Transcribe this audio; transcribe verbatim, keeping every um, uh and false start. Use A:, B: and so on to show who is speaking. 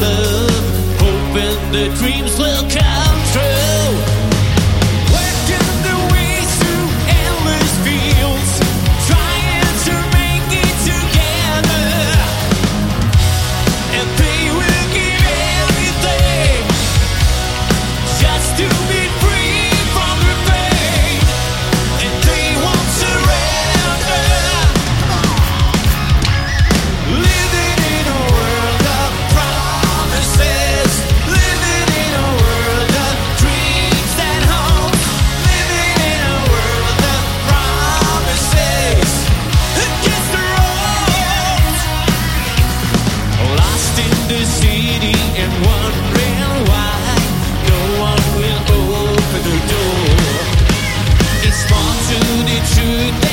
A: love, hoping the dreams will come true. Working their way through endless fields, trying to make it together, and they will give everything just to be free from the pain, and they won't surrender. Living in a world of promises, living in a world of dreams and hope, living in a world of promises against the ropes. Lost in the city and wondering why no one will open the door. It's far to the truth.